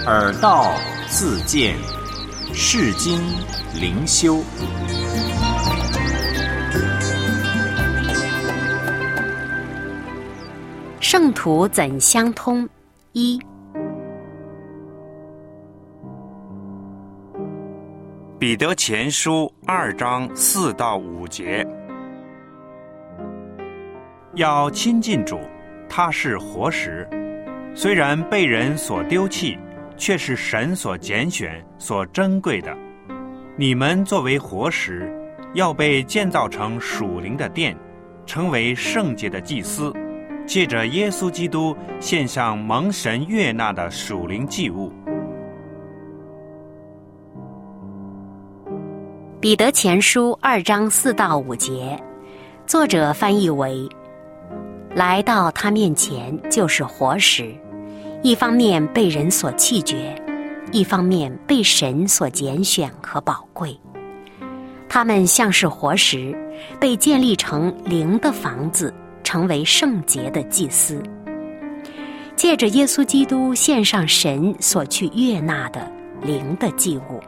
耳道自见，世经灵修。 圣徒怎相通？一， 彼得前书2章4到5节，要亲近主，他是活石，虽然被人所丢弃，却是神所拣选、所珍贵的。你们作为活石，要被建造成属灵的殿，成为圣洁的祭司，借着耶稣基督献上蒙神悦纳的属灵祭物。 彼得前书2章4到5节，作者翻译为：来到他面前就是活石，一方面被人所弃绝，一方面被神所拣选和宝贵。他们像是活石，被建立成灵的房子，成为圣洁的祭司，借着耶稣基督献上神所去悦纳的灵的祭物。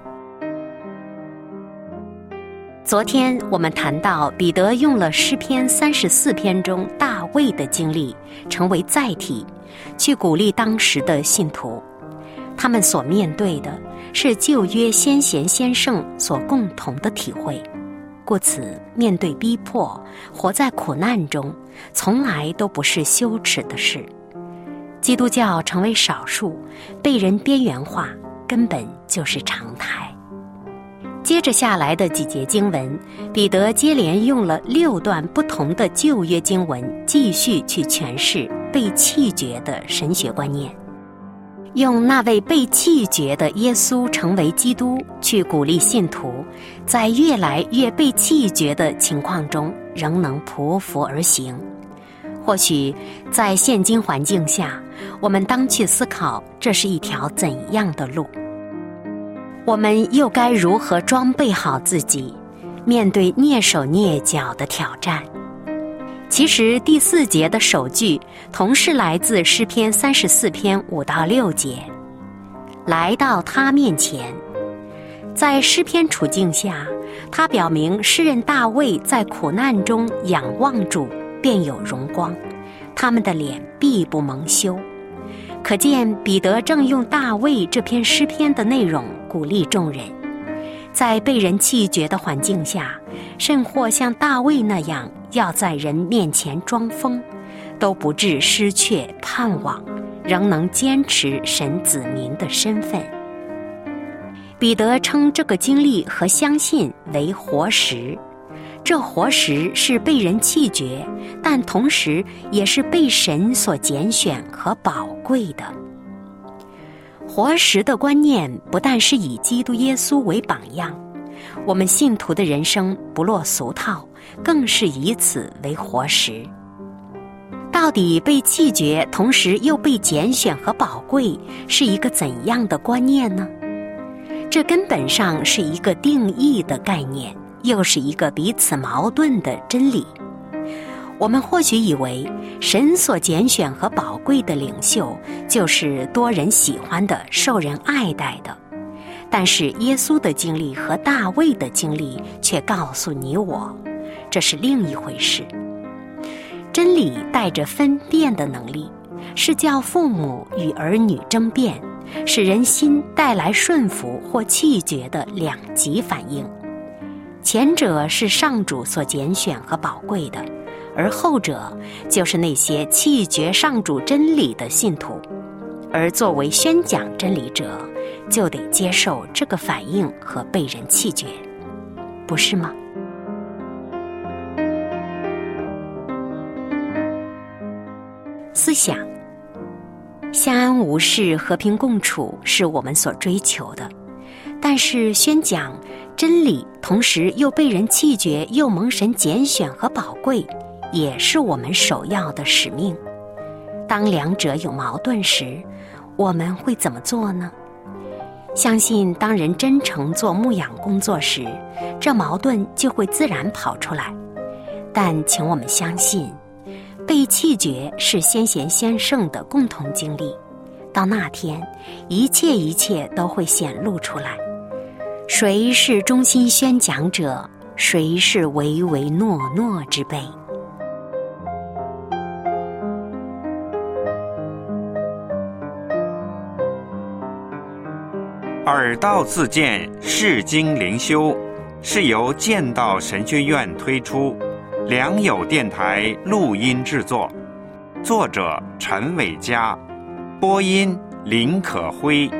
昨天我们谈到彼得用了诗篇34篇中大卫的经历成为载体，去鼓励当时的信徒。他们所面对的是旧约先贤先圣所共同的体会，故此面对逼迫，活在苦难中，从来都不是羞耻的事。基督教成为少数，被人边缘化，根本就是常态。接着下来的几节经文，彼得接连用了6段不同的旧约经文，继续去诠释被弃绝的神学观念，用那位被弃绝的耶稣成为基督，去鼓励信徒在越来越被弃绝的情况中仍能匍匐而行。或许在现今环境下，我们当去思考这是一条怎样的路，我们又该如何装备好自己，面对蹑手蹑脚的挑战？其实第4节的首句同是来自诗篇34篇5到6节，来到他面前。在诗篇处境下，他表明诗人大卫在苦难中仰望主，便有荣光，他们的脸必不蒙羞。可见彼得正用大卫这篇诗篇的内容鼓励众人，在被人弃绝的环境下，甚或像大卫那样要在人面前装疯，都不致失去盼望，仍能坚持神子民的身份。彼得称这个经历和相信为活石，这活石是被人弃绝，但同时也是被神所拣选和宝贵的。活石的观念不但是以基督耶稣为榜样，我们信徒的人生不落俗套，更是以此为活石。到底被弃绝同时又被拣选和宝贵是一个怎样的观念呢？这根本上是一个定义的概念，又是一个彼此矛盾的真理。我们或许以为神所拣选和宝贵的领袖就是多人喜欢的、受人爱戴的，但是耶稣的经历和大卫的经历却告诉你我，这是另一回事。真理带着分辨的能力，是叫父母与儿女争辩，使人心带来顺服或弃绝的2极反应。前者是上主所拣选和宝贵的，而后者就是那些弃绝上主真理的信徒，而作为宣讲真理者，就得接受这个反应和被人弃绝，不是吗？思想，相安无事、和平共处是我们所追求的，但是宣讲真理同时又被人弃绝，又蒙神拣选和宝贵，也是我们首要的使命。当两者有矛盾时，我们会怎么做呢？相信当人真诚做牧养工作时，这矛盾就会自然跑出来。但请我们相信，被弃绝是先贤先圣的共同经历， 到那天，一切都会显露出来。谁是忠心宣讲者？谁是唯唯诺诺之辈？ 耳道自荐释经灵修是由剑道神学院推出，良友电台录音制作，作者陈伟嘉，播音林可辉。